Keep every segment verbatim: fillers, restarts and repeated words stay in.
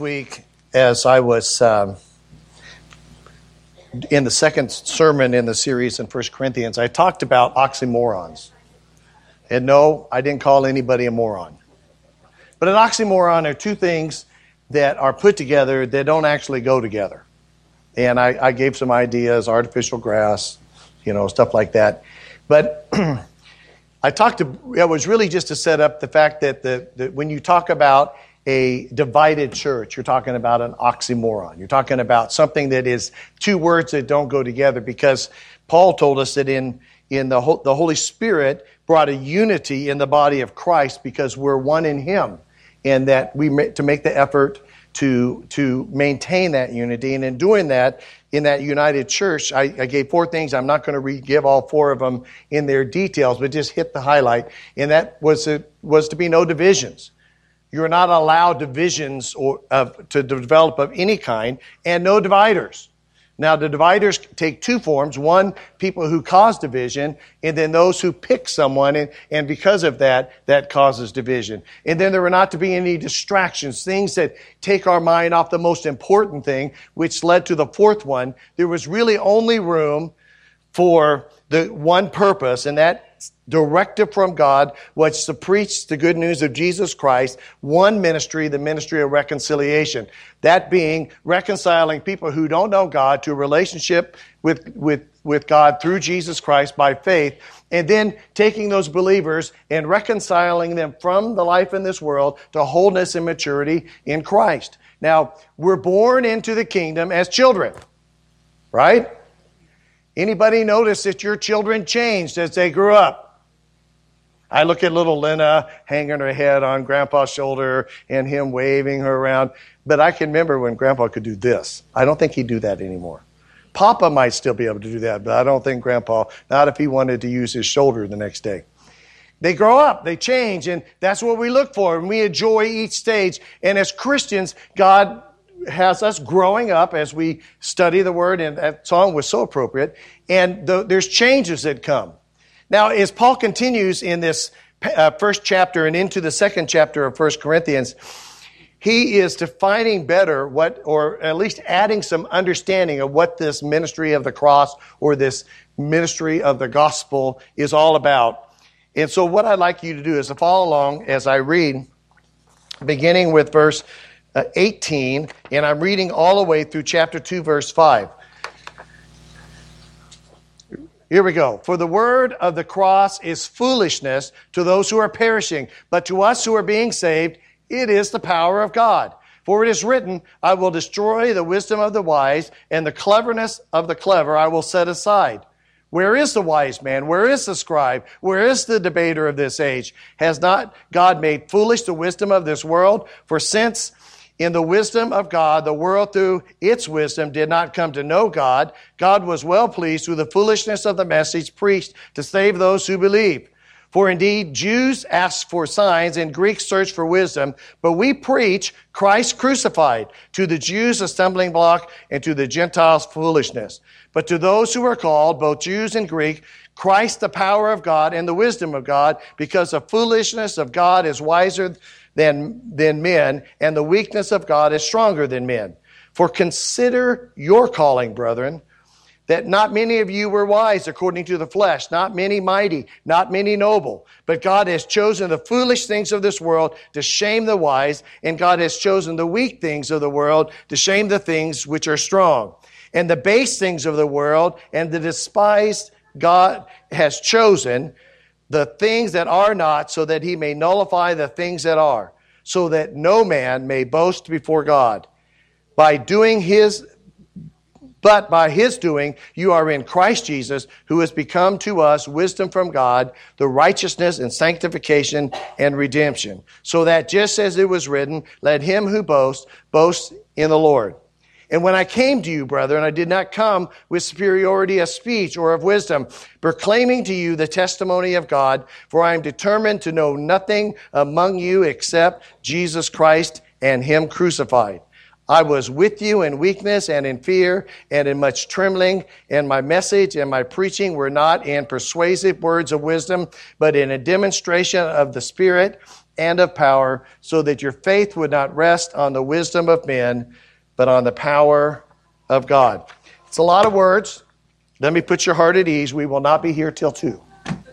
Week, as I was um, in the second sermon in the series in First Corinthians, I talked about oxymorons. And no, I didn't call anybody a moron. But an oxymoron are two things that are put together that don't actually go together. And I, I gave some ideas, artificial grass, you know, stuff like that. But I talked to, it was really just to set up the fact that the, that when you talk about a divided church, you're talking about an oxymoron. You're talking about something that is two words that don't go together, because Paul told us that in, in the, the Holy Spirit brought a unity in the body of Christ because we're one in Him, and that we to make the effort to, to maintain that unity. And in doing that, in that united church, I, I gave four things. I'm not going to re-give all four of them in their details, but just hit the highlight. And that was, a, was to be no divisions. You're not allowed divisions or of, to develop of any kind, and no dividers. Now, the dividers take two forms. One, people who cause division, and then those who pick someone, and, and because of that, that causes division. And then there were not to be any distractions, things that take our mind off the most important thing, which led to the fourth one. There was really only room for the one purpose, and that directive from God was to preach the good news of Jesus Christ, one ministry, the ministry of reconciliation. That being reconciling people who don't know God to a relationship with, with, with God through Jesus Christ by faith, and then taking those believers and reconciling them from the life in this world to wholeness and maturity in Christ. Now, we're born into the kingdom as children, right? Anybody notice that your children changed as they grew up? I look at little Lena hanging her head on Grandpa's shoulder and him waving her around. But I can remember when Grandpa could do this. I don't think he'd do that anymore. Papa might still be able to do that, but I don't think Grandpa, not if he wanted to use his shoulder the next day. They grow up, they change, and that's what we look for, and we enjoy each stage. And as Christians, God has us growing up as we study the Word, and that song was so appropriate, and the, there's changes that come. Now, as Paul continues in this uh, first chapter and into the second chapter of First Corinthians, he is defining better what, or at least adding some understanding of what this ministry of the cross or this ministry of the gospel is all about. And so what I'd like you to do is to follow along as I read, beginning with verse uh, eighteen, and I'm reading all the way through chapter two, verse five. Here we go. For the word of the cross is foolishness to those who are perishing, but to us who are being saved, it is the power of God. For it is written, I will destroy the wisdom of the wise, and the cleverness of the clever I will set aside. Where is the wise man? Where is the scribe? Where is the debater of this age? Has not God made foolish the wisdom of this world? For since in the wisdom of God, the world through its wisdom did not come to know God, God was well pleased through the foolishness of the message preached to save those who believe. For indeed, Jews ask for signs and Greeks search for wisdom, but we preach Christ crucified, to the Jews a stumbling block and to the Gentiles foolishness. But to those who are called, both Jews and Greek, Christ the power of God and the wisdom of God, because the foolishness of God is wiser than, than men, and the weakness of God is stronger than men. For consider your calling, brethren, that not many of you were wise according to the flesh, not many mighty, not many noble. But God has chosen the foolish things of this world to shame the wise, and God has chosen the weak things of the world to shame the things which are strong. And the base things of the world and the despised God has chosen, the things that are not, so that he may nullify the things that are, so that no man may boast before God. By doing his, but by his doing, you are in Christ Jesus, who has become to us wisdom from God, the righteousness and sanctification and redemption. So that just as it was written, let him who boasts, boast in the Lord. And when I came to you, brethren, I did not come with superiority of speech or of wisdom, proclaiming to you the testimony of God, for I am determined to know nothing among you except Jesus Christ and him crucified. I was with you in weakness and in fear and in much trembling, and my message and my preaching were not in persuasive words of wisdom, but in a demonstration of the Spirit and of power, so that your faith would not rest on the wisdom of men, but on the power of God. It's a lot of words. Let me put your heart at ease. We will not be here till two.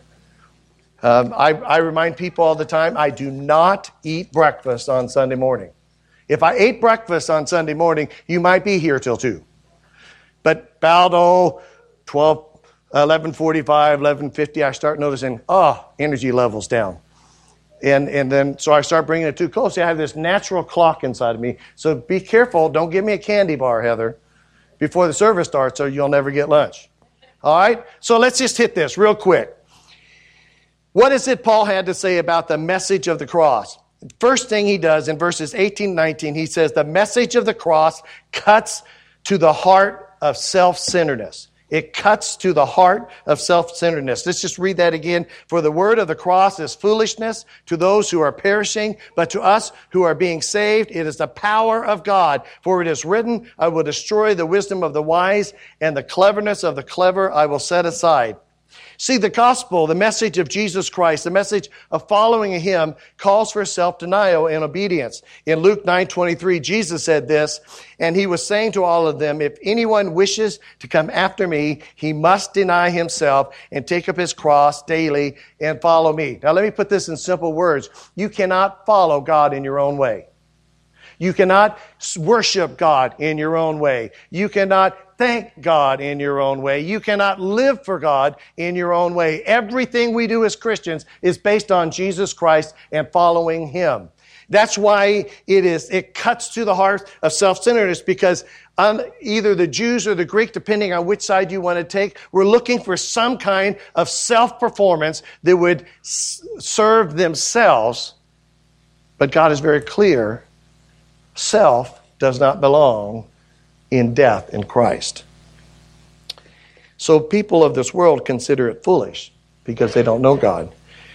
Um, I, I remind people all the time, I do not eat breakfast on Sunday morning. If I ate breakfast on Sunday morning, you might be here till two. But about, oh, twelve, eleven forty-five, eleven fifty, I start noticing, oh, energy level's down. And and then, so I start bringing it too close. I have this natural clock inside of me. So be careful. Don't give me a candy bar, Heather, before the service starts, or you'll never get lunch. All right? So let's just hit this real quick. What is it Paul had to say about the message of the cross? First thing he does in verses eighteen, nineteen, he says, the message of the cross cuts to the heart of self-centeredness. It cuts to the heart of self-centeredness. Let's just read that again. For the word of the cross is foolishness to those who are perishing, but to us who are being saved, it is the power of God. For it is written, I will destroy the wisdom of the wise, and the cleverness of the clever I will set aside. See, the gospel, the message of Jesus Christ, the message of following him calls for self-denial and obedience. In Luke nine twenty-three, Jesus said this, and he was saying to all of them, if anyone wishes to come after me, he must deny himself and take up his cross daily and follow me. Now, let me put this in simple words. You cannot follow God in your own way. You cannot worship God in your own way. You cannot thank God in your own way. You cannot live for God in your own way. Everything we do as Christians is based on Jesus Christ and following him. That's why it is, it cuts to the heart of self-centeredness, because on either the Jews or the Greek, depending on which side you want to take, we're looking for some kind of self-performance that would s- serve themselves. But God is very clear. Self does not belong in death in Christ. So people of this world consider it foolish because they don't know God.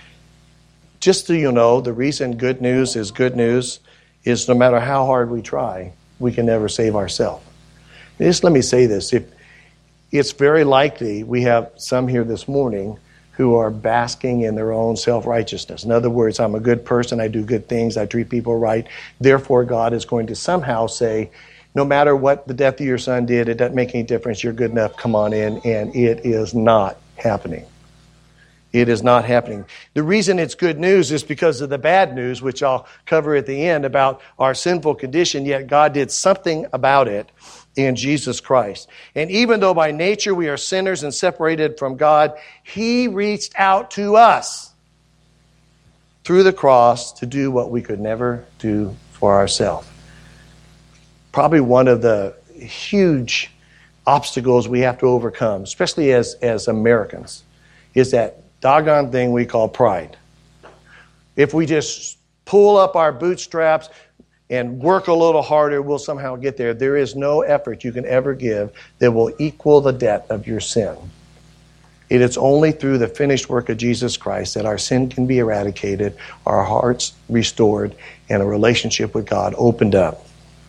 Just so you know, the reason good news is good news is no matter how hard we try, we can never save ourselves. Just let me say this. If it's very likely we have some here this morning who are basking in their own self-righteousness. In other words, I'm a good person, I do good things, I treat people right. Therefore, God is going to somehow say, no matter what the death of your son did, it doesn't make any difference, you're good enough, come on in. And it is not happening. It is not happening. The reason it's good news is because of the bad news, which I'll cover at the end, about our sinful condition, yet God did something about it in Jesus Christ. And even though by nature we are sinners and separated from God, he reached out to us through the cross to do what we could never do for ourselves. Probably one of the huge obstacles we have to overcome, especially as, as Americans, is that doggone thing we call pride. If we just pull up our bootstraps and work a little harder, we'll somehow get there. There is no effort you can ever give that will equal the debt of your sin. It is only through the finished work of Jesus Christ that our sin can be eradicated, our hearts restored, and a relationship with God opened up.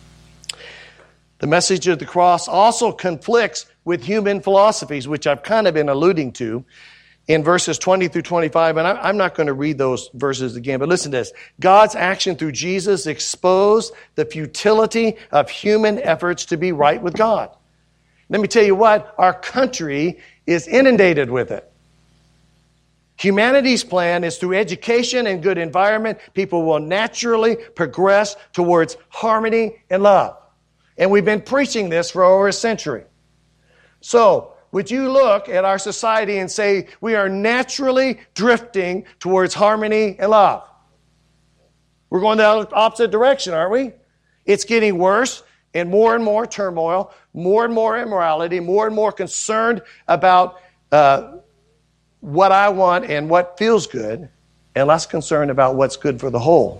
The message of the cross also conflicts with human philosophies, which I've kind of been alluding to in verses twenty through twenty-five. And I'm not going to read those verses again, but listen to this. God's action through Jesus exposed the futility of human efforts to be right with God. Let me tell you what, our country is inundated with it. Humanity's plan is through education and good environment, people will naturally progress towards harmony and love. And we've been preaching this for over a century. So, would you look at our society and say we are naturally drifting towards harmony and love? We're going the opposite direction, aren't we? It's getting worse and more and more turmoil, more and more immorality, more and more concerned about uh, what I want and what feels good, and less concerned about what's good for the whole.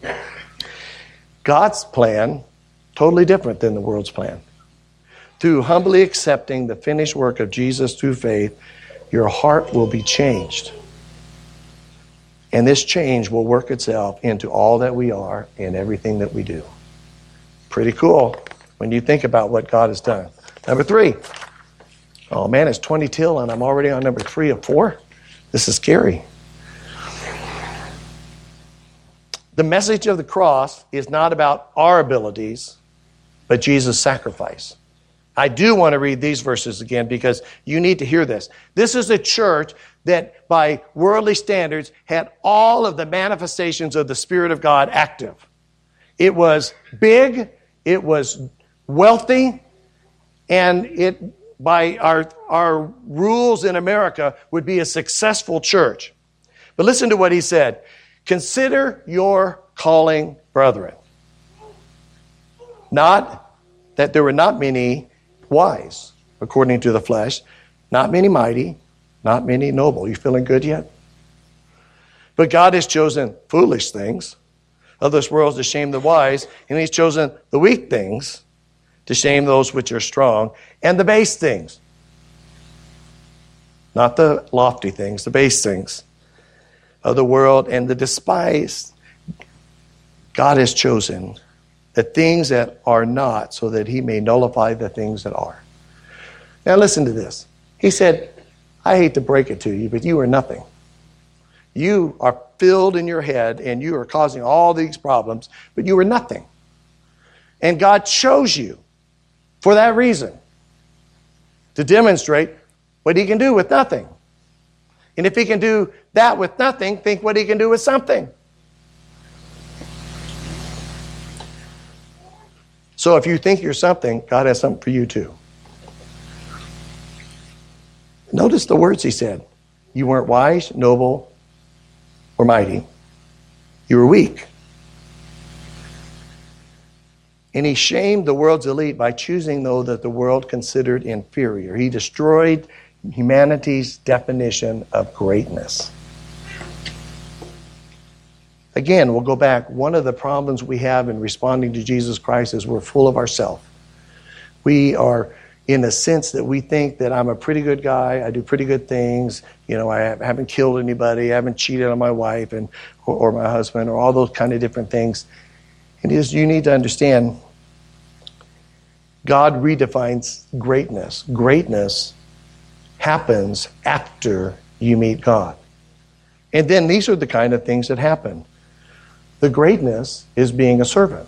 God's plan, totally different than the world's plan. Through humbly accepting the finished work of Jesus through faith, your heart will be changed. And this change will work itself into all that we are and everything that we do. Pretty cool when you think about what God has done. Number three. Oh man, it's twenty till and I'm already on number three of four. This is scary. The message of the cross is not about our abilities, but Jesus' sacrifice. I do want to read these verses again because you need to hear this. This is a church that by worldly standards had all of the manifestations of the Spirit of God active. It was big, it was wealthy, and it, by our, our rules in America, would be a successful church. But listen to what he said. Consider your calling, brethren. Not that there were not many wise, according to the flesh, not many mighty, not many noble. You feeling good yet? But God has chosen foolish things of this world to shame the wise, and he's chosen the weak things to shame those which are strong, and the base things. Not the lofty things, the base things of the world and the despised. God has chosen the things that are not so that he may nullify the things that are. Now listen to this. He said, I hate to break it to you, but you are nothing. You are filled in your head and you are causing all these problems, but you are nothing. And God chose you for that reason, to demonstrate what he can do with nothing. And if he can do that with nothing, think what he can do with something. So if you think you're something, God has something for you too. Notice the words he said. You weren't wise, noble, or mighty. You were weak. And he shamed the world's elite by choosing those that the world considered inferior. He destroyed humanity's definition of greatness. Again, we'll go back. One of the problems we have in responding to Jesus Christ is we're full of ourselves. We are in a sense that we think that I'm a pretty good guy, I do pretty good things, you know, I haven't killed anybody, I haven't cheated on my wife and or, or my husband, or all those kind of different things. It is, you need to understand, God redefines greatness. Greatness happens after you meet God. And then these are the kind of things that happen. The greatness is being a servant.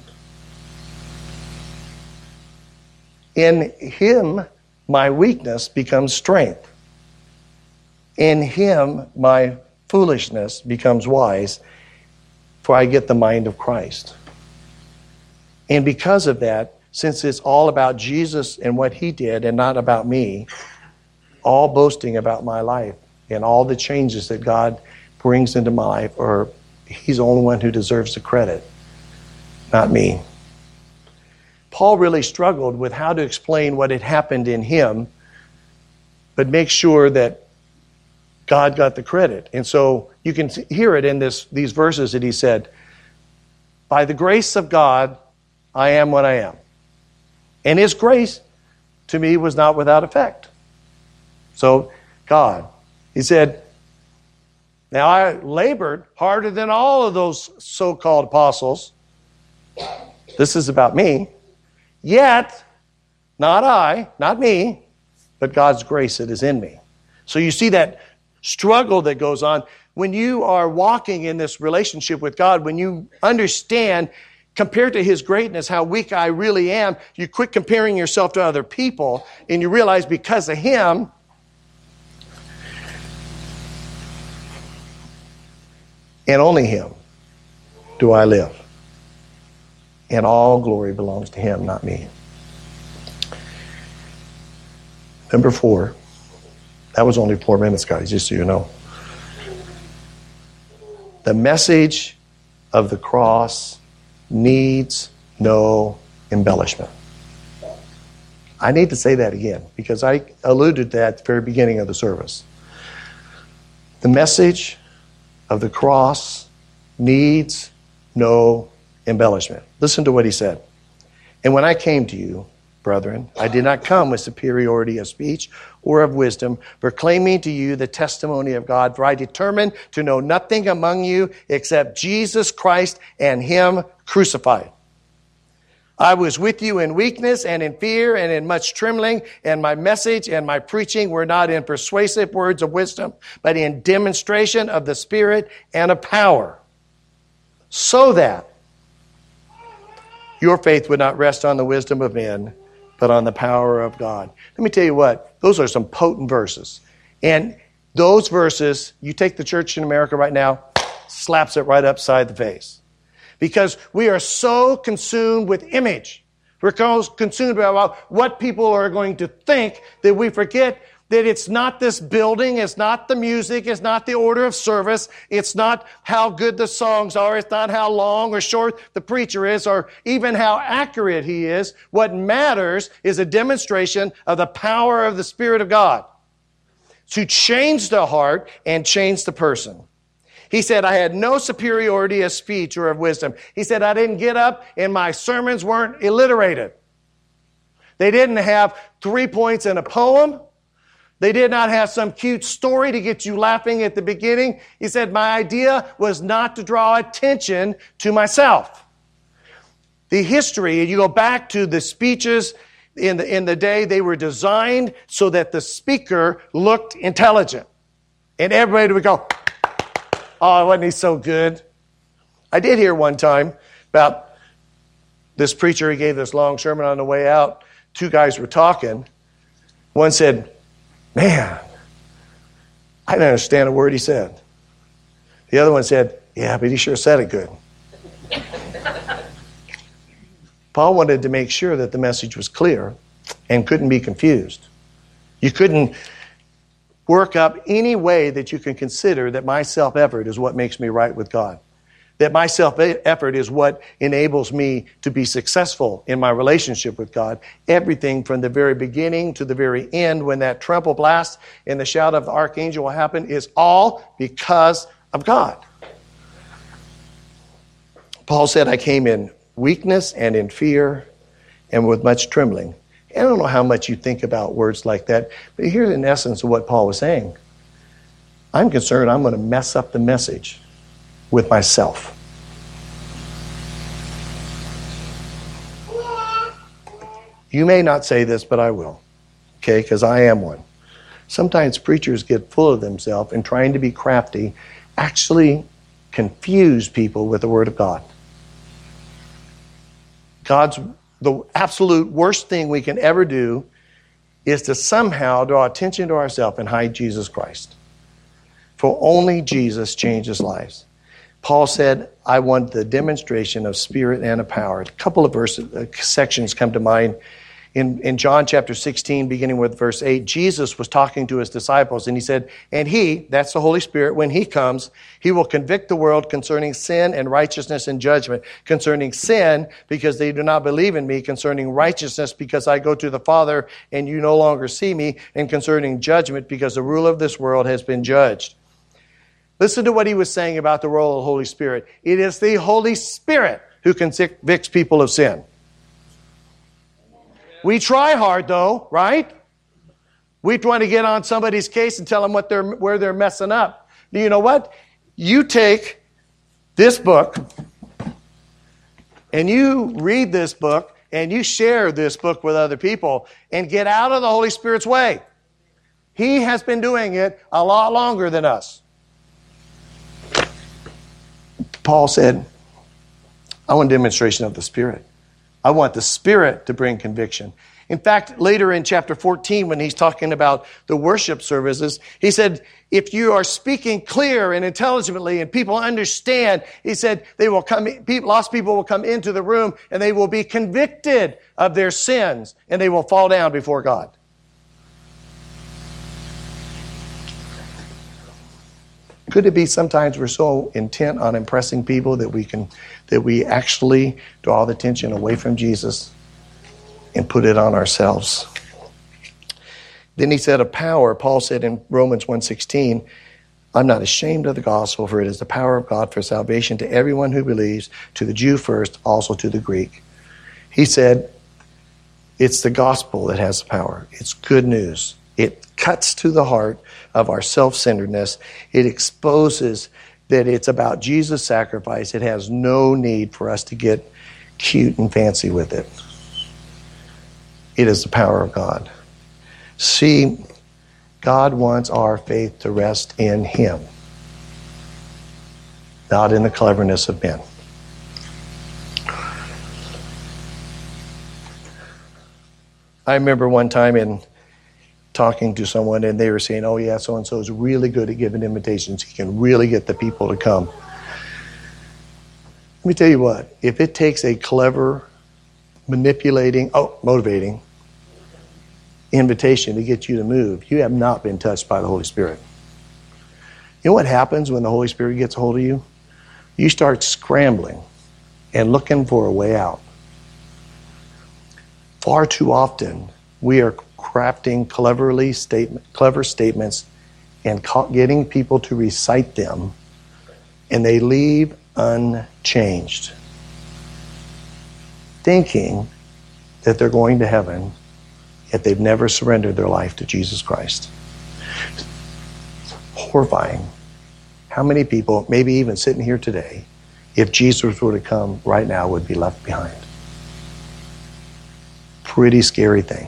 In him, my weakness becomes strength. In him, my foolishness becomes wise, for I get the mind of Christ. And because of that, since it's all about Jesus and what he did and not about me, all boasting about my life and all the changes that God brings into my life, or he's the only one who deserves the credit, not me. Paul really struggled with how to explain what had happened in him, but make sure that God got the credit. And so you can hear it in this, these verses that he said, by the grace of God, I am what I am. And his grace to me was not without effect. So God, he said, now I labored harder than all of those so-called apostles. This is about me. Yet, not I, not me, but God's grace that is in me. So you see that struggle that goes on. When you are walking in this relationship with God, when you understand, compared to his greatness, how weak I really am, you quit comparing yourself to other people, and you realize because of him, and only him, do I live. And all glory belongs to him, not me. Number four. That was only four minutes, guys, just so you know. The message of the cross needs no embellishment. I need to say that again because I alluded to that at the very beginning of the service. The message of the cross needs no embellishment. Listen to what he said. And when I came to you, brethren, I did not come with superiority of speech or of wisdom, proclaiming to you the testimony of God, for I determined to know nothing among you except Jesus Christ and him crucified. I was with you in weakness and in fear and in much trembling, and my message and my preaching were not in persuasive words of wisdom, but in demonstration of the Spirit and of power. so that your faith would not rest on the wisdom of men, but on the power of God. Let me tell you what, those are some potent verses. And those verses, you take the church in America right now, slaps it right upside the face. Because we are so consumed with image. We're consumed about what people are going to think that we forget that it's not this building, it's not the music, it's not the order of service, it's not how good the songs are, it's not how long or short the preacher is, or even how accurate he is. What matters is a demonstration of the power of the Spirit of God to change the heart and change the person. He said, I had no superiority of speech or of wisdom. He said, I didn't get up and my sermons weren't alliterated. They didn't have three points in a poem. They did not have some cute story to get you laughing at the beginning. He said, my idea was not to draw attention to myself. The history, and you go back to the speeches in the, in the day, they were designed so that the speaker looked intelligent. And everybody would go, oh, wasn't he so good? I did hear one time about this preacher. He gave this long sermon on the way out. Two guys were talking. One said, man, I didn't understand a word he said. The other one said, yeah, but he sure said it good. Paul wanted to make sure that the message was clear and couldn't be confused. You couldn't work up any way that you can consider that my self-effort is what makes me right with God. That my self-effort is what enables me to be successful in my relationship with God. Everything from the very beginning to the very end, when that trumpet blast and the shout of the archangel will happen, is all because of God. Paul said, I came in weakness and in fear and with much trembling. I don't know how much you think about words like that, but here's in essence of what Paul was saying. I'm concerned I'm going to mess up the message with myself. You may not say this, but I will, okay, because I am one. Sometimes preachers get full of themselves and trying to be crafty actually confuse people with the Word of God. God's the absolute worst thing we can ever do is to somehow draw attention to ourselves and hide Jesus Christ. For only Jesus changes lives. Paul said, I want the demonstration of spirit and of power. A couple of verses, uh, sections come to mind. In, in John chapter sixteen, beginning with verse eight, Jesus was talking to his disciples, and he said, and he, that's the Holy Spirit, when he comes, he will convict the world concerning sin and righteousness and judgment. Concerning sin, because they do not believe in me. Concerning righteousness, because I go to the Father and you no longer see me. And concerning judgment, because the ruler of this world has been judged. Listen to what he was saying about the role of the Holy Spirit. It is the Holy Spirit who convicts people of sin. We try hard, though, right? We want to get on somebody's case and tell them what they're, where they're messing up. Do you know what? You take this book and you read this book and you share this book with other people and get out of the Holy Spirit's way. He has been doing it a lot longer than us. Paul said, I want a demonstration of the Spirit. I want the Spirit to bring conviction. In fact, later in chapter fourteen, when he's talking about the worship services, he said, if you are speaking clear and intelligently and people understand, he said, they will come, people, lost people will come into the room and they will be convicted of their sins and they will fall down before God. Could it be sometimes we're so intent on impressing people that we can, that we actually draw the attention away from Jesus and put it on ourselves? Then he said of power, Paul said in Romans one sixteen, I'm not ashamed of the gospel, for it is the power of God for salvation to everyone who believes, to the Jew first, also to the Greek. He said, it's the gospel that has the power. It's good news. It cuts to the heart of our self-centeredness. It exposes that it's about Jesus' sacrifice. It has no need for us to get cute and fancy with it. It is the power of God. See, God wants our faith to rest in Him, not in the cleverness of men. I remember one time in talking to someone, and they were saying, oh yeah, so-and-so is really good at giving invitations. He can really get the people to come. Let me tell you what, if it takes a clever, manipulating, oh, motivating invitation to get you to move, you have not been touched by the Holy Spirit. You know what happens when the Holy Spirit gets a hold of you? You start scrambling and looking for a way out. Far too often, we are crafting cleverly statement, clever statements and ca- getting people to recite them, and they leave unchanged, thinking that they're going to heaven, yet they've never surrendered their life to Jesus Christ. It's horrifying. How many people, maybe even sitting here today, if Jesus were to come right now, would be left behind? Pretty scary thing.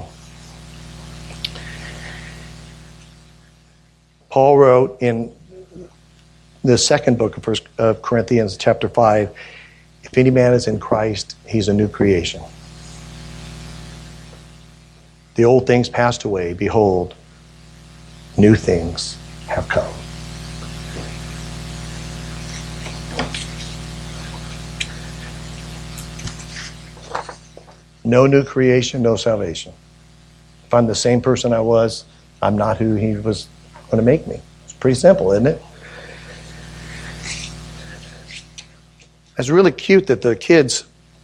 Paul wrote in the second book of First of Corinthians, chapter five, if any man is in Christ, he's a new creation. The old things passed away. Behold, new things have come. No new creation, no salvation. If I'm the same person I was, I'm not who he was going to make me. It's pretty simple, isn't it? It's really cute that the kids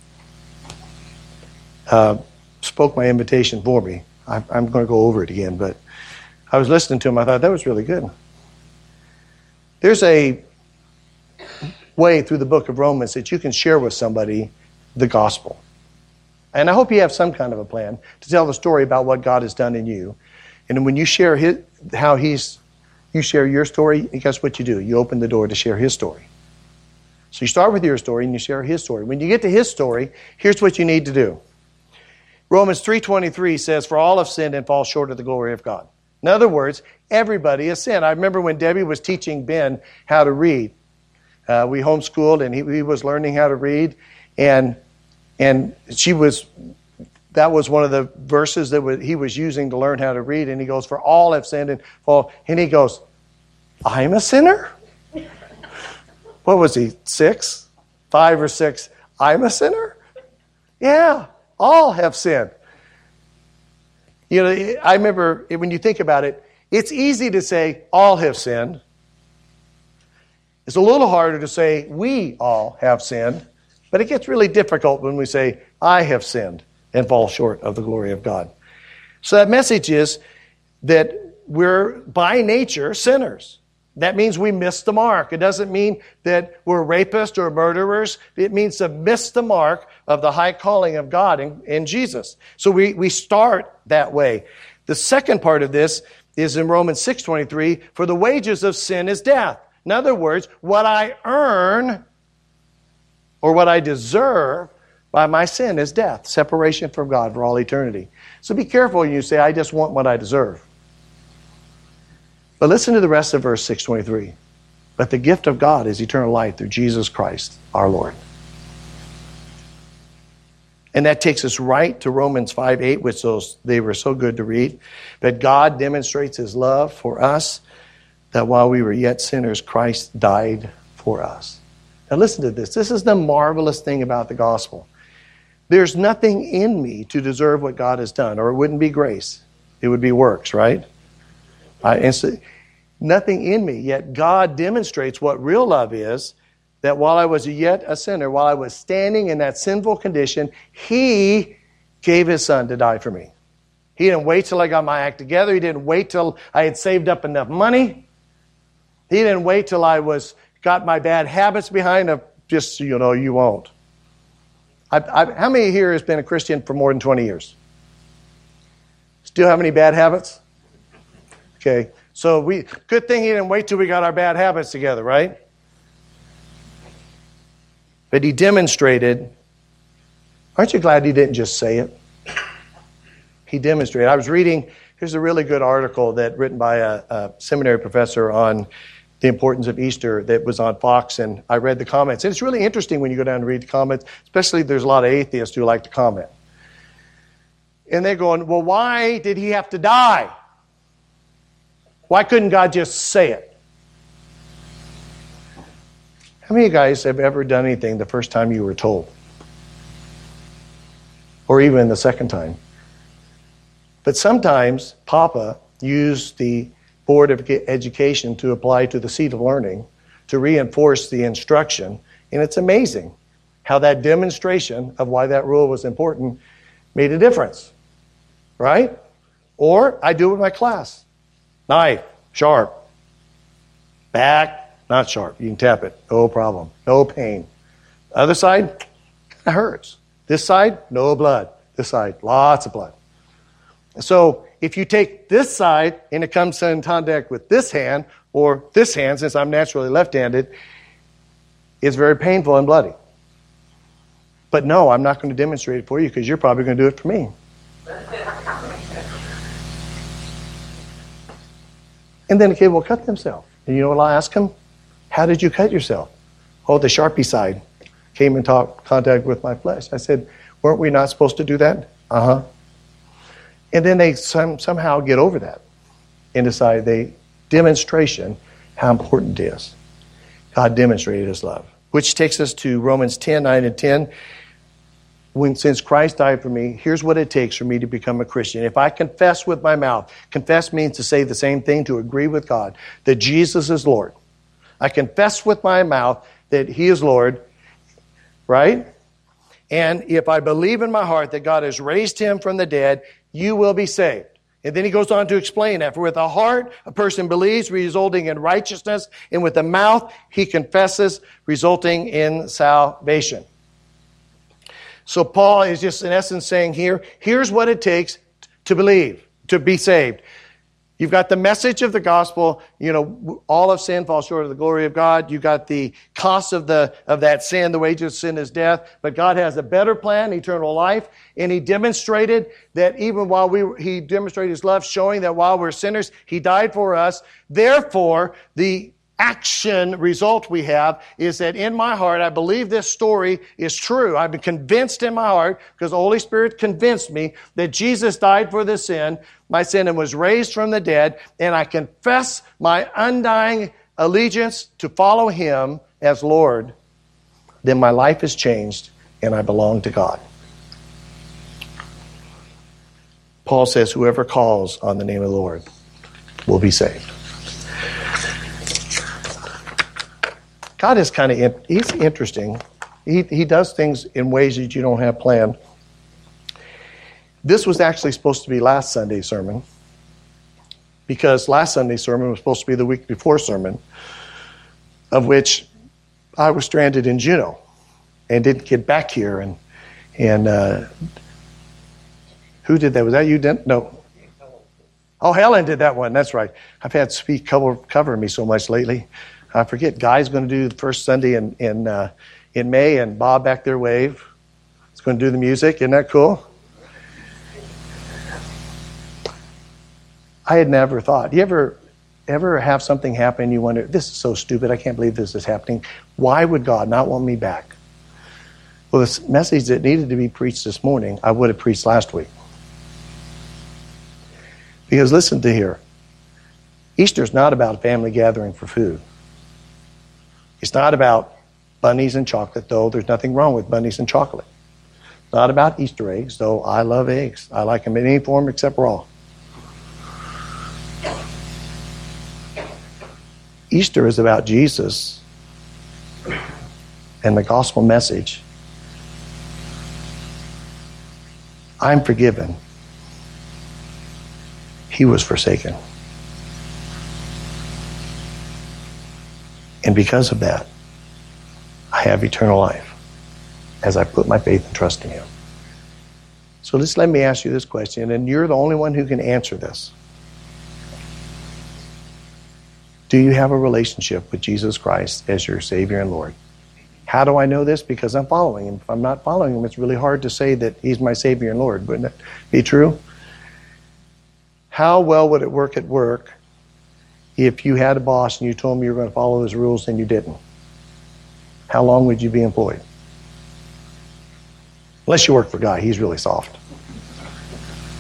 uh, spoke my invitation for me. I, I'm going to go over it again, but I was listening to them. I thought that was really good. There's a way through the book of Romans that you can share with somebody the gospel. And I hope you have some kind of a plan to tell the story about what God has done in you. And when you share his, how he's, you share your story, guess what you do? You open the door to share his story. So you start with your story and you share his story. When you get to his story, here's what you need to do. Romans three twenty-three says, for all have sinned and fall short of the glory of God. In other words, everybody has sinned. I remember when Debbie was teaching Ben how to read. Uh, we homeschooled and he, he was learning how to read. And And she was, that was one of the verses that he was using to learn how to read. And he goes, for all have sinned and fall. And he goes, I'm a sinner? What was he, six? Five or six? I'm a sinner? Yeah, all have sinned. You know, I remember when you think about it, it's easy to say all have sinned. It's a little harder to say we all have sinned. But it gets really difficult when we say, I have sinned and fall short of the glory of God. So that message is that we're by nature sinners. That means we miss the mark. It doesn't mean that we're rapists or murderers. It means to miss the mark of the high calling of God in, in Jesus. So we, we start that way. The second part of this is in Romans six twenty-three, for the wages of sin is death. In other words, what I earn or what I deserve by my sin is death, separation from God for all eternity. So be careful when you say, I just want what I deserve. But listen to the rest of verse six twenty-three. But the gift of God is eternal life through Jesus Christ, our Lord. And that takes us right to Romans five eight, which those they were so good to read. But God demonstrates his love for us, that while we were yet sinners, Christ died for us. Now listen to this. This is the marvelous thing about the gospel. There's nothing in me to deserve what God has done, or it wouldn't be grace. It would be works, right? I, and so, nothing in me, yet God demonstrates what real love is, that while I was yet a sinner, while I was standing in that sinful condition, he gave his son to die for me. He didn't wait till I got my act together. He didn't wait till I had saved up enough money. He didn't wait till I was got my bad habits behind him. Just so you know, you won't. I, I, how many here has been a Christian for more than twenty years? Still have any bad habits? Okay, so we good thing he didn't wait till we got our bad habits together, right? But he demonstrated. Aren't you glad he didn't just say it? He demonstrated. I was reading, here's a really good article that written by a, a seminary professor on the importance of Easter that was on Fox, and I read the comments. And it's really interesting when you go down and read the comments, especially there's a lot of atheists who like to comment. And they're going, well, why did he have to die? Why couldn't God just say it? How many of you guys have ever done anything the first time you were told? Or even the second time? But sometimes Papa used the Board of Education to apply to the seat of learning to reinforce the instruction. And it's amazing how that demonstration of why that rule was important made a difference. Right? Or I do it with my class. Knife, sharp. Back, not sharp. You can tap it. No problem. No pain. Other side, it hurts. This side, no blood. This side, lots of blood. So if you take this side and it comes in contact with this hand, or this hand, since I'm naturally left-handed, it's very painful and bloody. But no, I'm not going to demonstrate it for you because you're probably going to do it for me. And then the kid will cut themselves. And you know what I'll ask him? How did you cut yourself? Oh, the Sharpie side came in talk, contact with my flesh. I said, weren't we not supposed to do that? Uh-huh. And then they some, somehow get over that and decide they demonstration how important it is. God demonstrated his love. Which takes us to Romans ten, nine and ten. When, since Christ died for me, here's what it takes for me to become a Christian. If I confess with my mouth, confess means to say the same thing, to agree with God, that Jesus is Lord. I confess with my mouth that he is Lord, right? And if I believe in my heart that God has raised him from the dead, you will be saved. And then he goes on to explain that. For with the heart, a person believes, resulting in righteousness, and with the mouth, he confesses, resulting in salvation. So Paul is just in essence saying here, here's what it takes to believe, to be saved. You've got the message of the gospel, you know, all of sin falls short of the glory of God. You've got the cost of the of that sin, the wages of sin is death. But God has a better plan, eternal life. And he demonstrated that even while we were, he demonstrated his love, showing that while we're sinners, he died for us. Therefore, the action result we have is that in my heart, I believe this story is true. I've been convinced in my heart, because the Holy Spirit convinced me that Jesus died for the sin, my sin, and was raised from the dead, and I confess my undying allegiance to follow him as Lord. Then my life has changed, and I belong to God. Paul says, whoever calls on the name of the Lord will be saved. God is kind of, he's interesting. He, he does things in ways that you don't have planned. This was actually supposed to be last Sunday's sermon, because last Sunday's sermon was supposed to be the week before sermon, of which I was stranded in Juneau and didn't get back here. And and uh, who did that? Was that you? Didn't? No. Oh, Helen did that one. That's right. I've had speak cover, cover me so much lately. I forget. Guy's going to do the first Sunday in in uh, in May, and Bob back there wave. He's going to do the music. Isn't that cool? I had never thought. You ever ever have something happen? You wonder, this is so stupid. I can't believe this is happening. Why would God not want me back? Well, this message that needed to be preached this morning, I would have preached last week. Because listen to here. Easter's not about a family gathering for food. It's not about bunnies and chocolate, though there's nothing wrong with bunnies and chocolate. It's not about Easter eggs, though I love eggs. I like them in any form except raw. Easter is about Jesus and the gospel message. I'm forgiven. He was forsaken. And because of that, I have eternal life as I put my faith and trust in him. So just let me ask you this question, and you're the only one who can answer this. Do you have a relationship with Jesus Christ as your Savior and Lord? How do I know this? Because I'm following him. If I'm not following him, it's really hard to say that he's my Savior and Lord. Wouldn't it be true? How well would it work at work if you had a boss and you told him you were going to follow his rules and you didn't? How long would you be employed? Unless you work for a guy. He's really soft.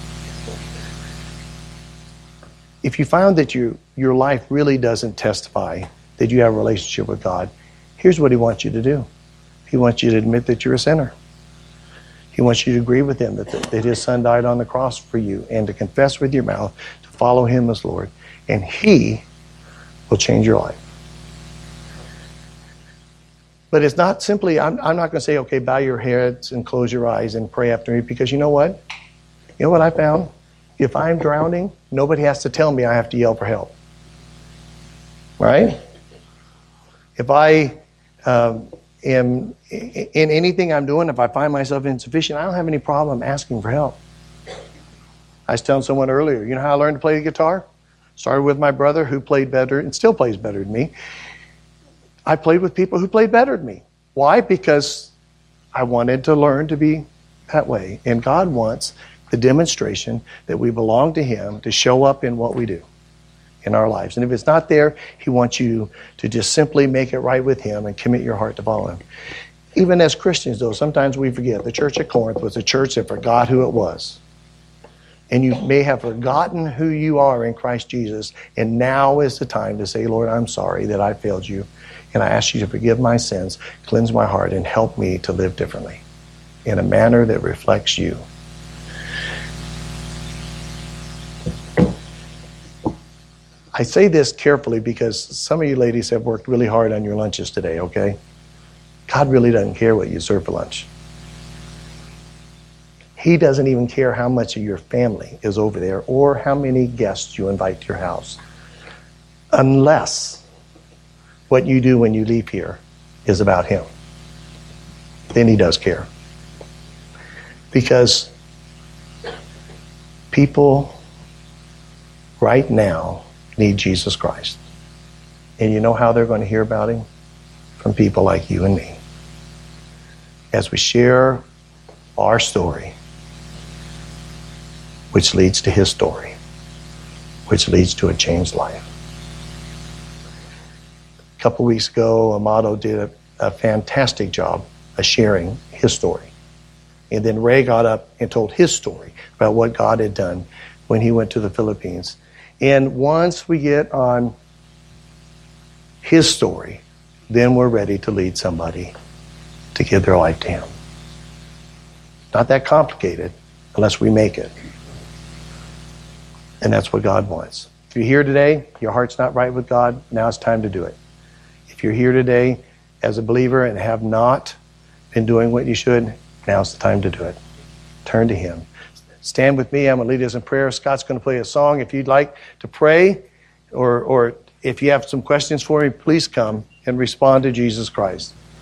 if you found that you, your life really doesn't testify that you have a relationship with God, here's what he wants you to do. He wants you to admit that you're a sinner. He wants you to agree with him that, the, that his son died on the cross for you, and to confess with your mouth, to follow him as Lord. And he will change your life. But it's not simply, I'm, I'm not going to say, okay, bow your heads and close your eyes and pray after me, because you know what? You know what I found? If I'm drowning, nobody has to tell me I have to yell for help. Right? If I um, am in anything I'm doing, if I find myself insufficient, I don't have any problem asking for help. I was telling someone earlier, you know how I learned to play the guitar? Started with my brother, who played better and still plays better than me. I played with people who played better than me. Why? Because I wanted to learn to be that way. And God wants the demonstration that we belong to him to show up in what we do in our lives. And if it's not there, he wants you to just simply make it right with him and commit your heart to follow him. Even as Christians, though, sometimes we forget. The church at Corinth was a church that forgot who it was. And you may have forgotten who you are in Christ Jesus. And now is the time to say, Lord, I'm sorry that I failed you. And I ask you to forgive my sins, cleanse my heart, and help me to live differently in a manner that reflects you. I say this carefully because some of you ladies have worked really hard on your lunches today, okay? God really doesn't care what you serve for lunch. He doesn't even care how much of your family is over there or how many guests you invite to your house. Unless what you do when you leave here is about him. Then he does care. Because people right now need Jesus Christ. And you know how they're going to hear about him? From people like you and me. As we share our story, which leads to his story, which leads to a changed life. A couple weeks ago, Amato did a, a fantastic job of sharing his story. And then Ray got up and told his story about what God had done when he went to the Philippines. And once we get on his story, then we're ready to lead somebody to give their life to him. Not that complicated unless we make it. And that's what God wants. If you're here today, your heart's not right with God, now it's time to do it. If you're here today as a believer and have not been doing what you should, now's the time to do it. Turn to him. Stand with me. I'm going to lead us in prayer. Scott's going to play a song. If you'd like to pray, or, or if you have some questions for me, please come and respond to Jesus Christ.